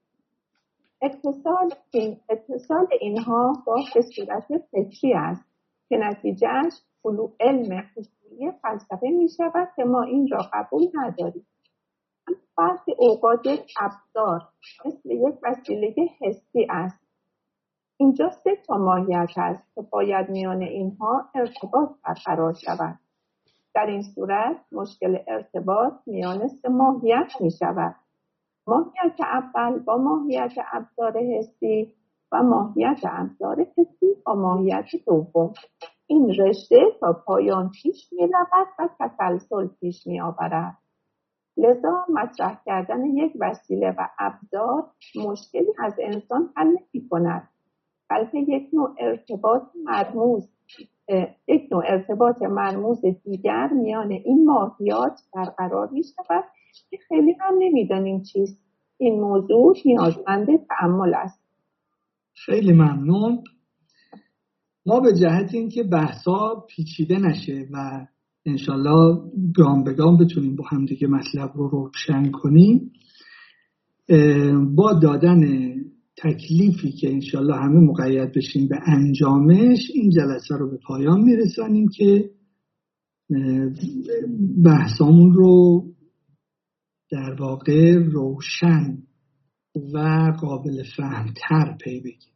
اتصال اینها به صورت فکری است که نتیجهش علم اصولی فلسفه می شود که ما این را قبول نداریم. برخی اوقات یک ابزار مثل یک وسیله حسی است. اینجا 3 ماهیت است که باید میان اینها ارتباط برقرار شود. در این صورت مشکل ارتباط میان 3 ماهیت می شود. ماهیت اول با ماهیت ابزار حسی و ماهیت ابزار حسی با ماهیت دوم. این رشته تا پایان پیش می رود و تسلسل پیش می آورد. لذا مطرح کردن یک وسیله و ابزار مشکلی از انسان حل نمی کند، بلکه یک نوع ارتباط مرموز یک نوع ارتباط مرموز دیگر میان این ماهیات برقرار می‌شود که خیلی هم نمی‌دانیم چیست. این موضوع نیازمند تأمل است. خیلی ممنون. ما به جهت اینکه بحثا پیچیده نشه و انشالله گام به گام بتونیم با هم دیگه مطلب رو روشن کنیم، با دادن تکلیفی که انشالله همه مقید بشیم به انجامش، این جلسه رو به پایان میرسانیم که بحثامون رو در واقع روشن و قابل فهمتر پی بگیم.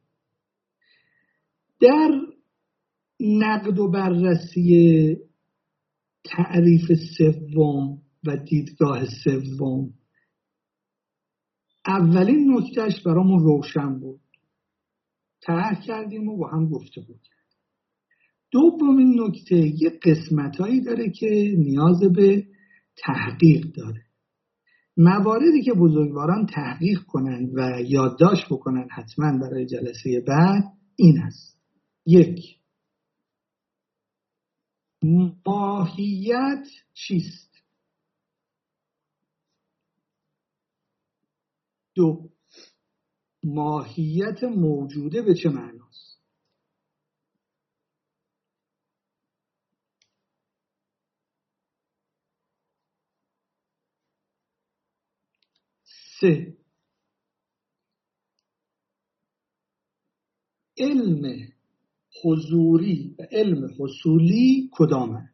در نقد و بررسی تعریف سوم و دیدگاه سوم، اولین نکتهش برامون روشن بود، طرح کردیم و با هم گفتگو کردیم. دومین نکته یه قسمتایی داره که نیاز به تحقیق داره. مواردی که بزرگواران تحقیق کنند و یادداشت بکنن حتما برای جلسه بعد این است: 1. ماهیت چیست؟ 2. ماهیت موجوده به چه معناست؟ 3. علم حضوری و علم حصولی کدامه؟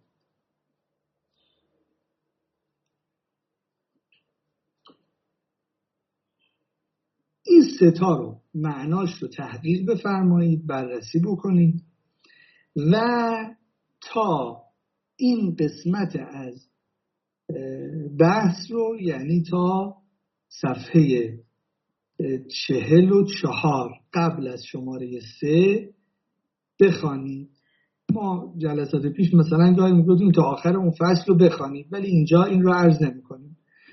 این ستا رو معناش رو تحقیق بفرمایید، بررسی بکنید و تا این قسمت از بحث رو، یعنی تا صفحه 44 قبل از شماره 3 بخوانید. ما جلسات پیش مثلا گاهی میگفتیم تا آخر اون فصل رو بخوانید، ولی اینجا این رو عرض نمی کنیم.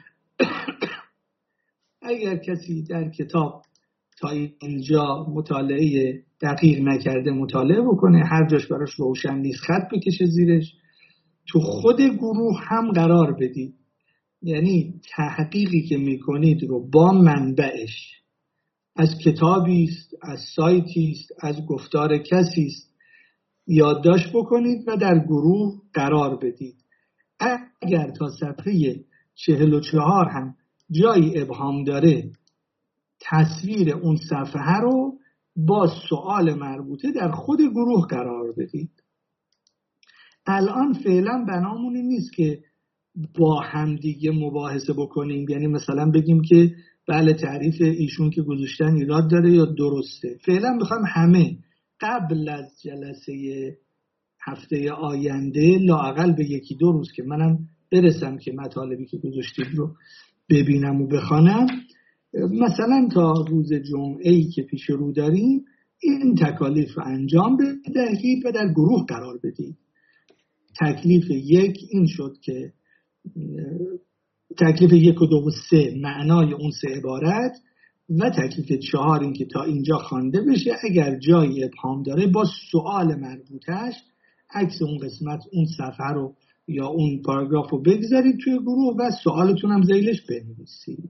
اگر کسی در کتاب تا اینجا مطالعه دقیق نکرده مطالعه بکنه، هر جاش براش روشن نیست خط بکشه زیرش، تو خود گروه هم قرار بدید. یعنی تحقیقی که میکنید رو با منبعش، از کتابی است، از سایتی است، از گفتار کسی است، یادداشت بکنید و در گروه قرار بدید. اگر تا صفحه 44 هم جای ابهام داره، تصویر اون صفحه رو با سوال مربوطه در خود گروه قرار بدید. الان فعلا بنامون نیست که با هم دیگه مباحثه بکنیم، یعنی مثلا بگیم که بله تعریف ایشون که گذاشتن ایراد داره یا درسته. فعلا میخوام همه قبل از جلسه هفته آینده لااقل به 1-2 روز که منم برسم که مطالبی که گذاشتید رو ببینم و بخوانم، مثلا تا روز جمعه‌ای که پیش رو داریم این تکالیف رو انجام بدهید و در گروه قرار بدید. تکلیف 1 این شد که تکلیف 1 و 2 و 3 معنای اون 3 عبارت، و تکلیف 4 این که تا اینجا خوانده بشه، اگر جای ابهام داره با سوال مربوطش عکس اون قسمت اون صفحه رو یا اون پاراگراف رو بگذارید توی گروه و سوالتون هم زیلش بنویسید.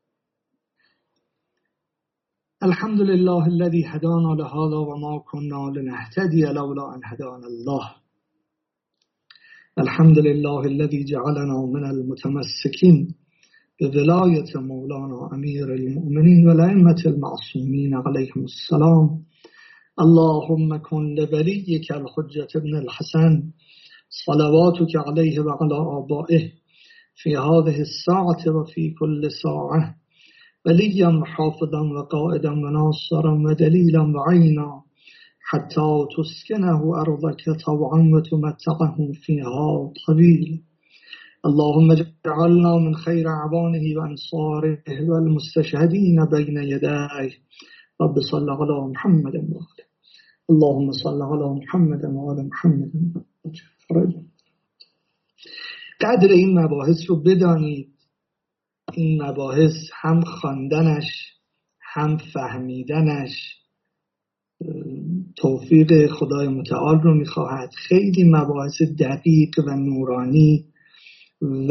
الحمد لله الذي هدانا لهذا وما كنا لنهتدي لولا ان هدانا الله. الحمد لله الذي جعلنا من المتمسكين بولاية مولانا أمير المؤمنين والأئمة المعصومين عليهم السلام. اللهم كن لوليك الحجة ابن الحسن صلواتك عليه وعلى آبائه في هذه الساعة وفي كل ساعة وليا وحافظا وقائدا وناصرا ودليلا وعينا حتى تسكنه أرضك طوعا وتمتعه فيها طويلا. اللهم اجعلنا من خير أعوانه وأنصاره والمستشهدين بين يديه. رب صل على محمد وآله. اللهم صل على محمد وآل محمد. قدر این مباحث رو بدانید. این مباحث هم خواندنش هم فهمیدنش توفیق خدای متعال رو میخواهد. خیلی مباحث دقیق و نورانی و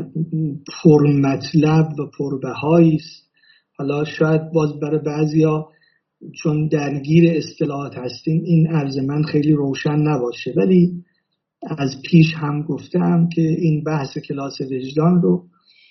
پرمطلب و پربهایی است. حالا شاید باز برای بعضیا چون درگیر اصطلاحات هستیم این عرض من خیلی روشن نباشه، ولی از پیش هم گفتم که این بحث کلاس وجدان رو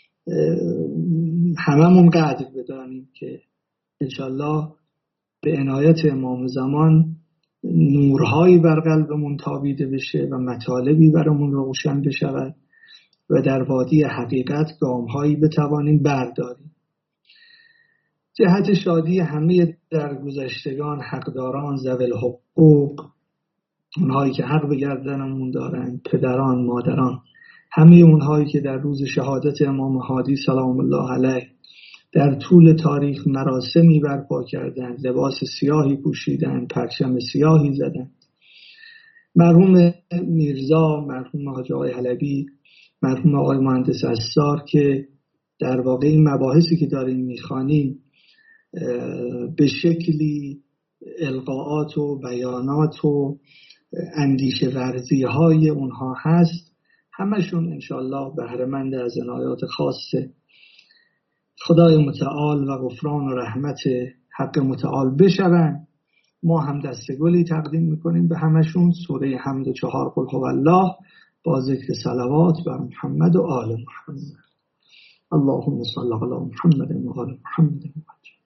هممون قدر بدانیم که انشالله به عنایت امام زمان نورهایی بر قلبمون تابیده بشه و مطالبی برامون روشن بشود و در وادی حقیقت گامهایی بتوانیم برداریم. جهت شادی همه درگذشتگان، حقداران، ذوی الحقوق، اونهایی که حق به گردنمون دارن، پدران، مادران، همه اونهایی که در روز شهادت امام هادی سلام الله علیه در طول تاریخ مراسمی برپا کردند، لباس سیاهی پوشیدند، پرچم سیاهی زدند. مرحوم میرزا، مرحوم حاج آقای حلبی، مرحوم آقای مهندس اسرار که در واقع این مباحثی که داریم میخوانیم به شکلی القاءات و بیانات و اندیشه ورزی های اونها هست، همشون انشاءالله بهره‌مند از عنایات خاص خدای متعال و غفران و رحمت حق متعال بشوند. ما هم دستگلی تقدیم میکنیم به همشون، سوره حمد 4 قل هو الله با ذکر صلوات بر محمد و آل محمد. اللهم صل علی محمد و آل محمد.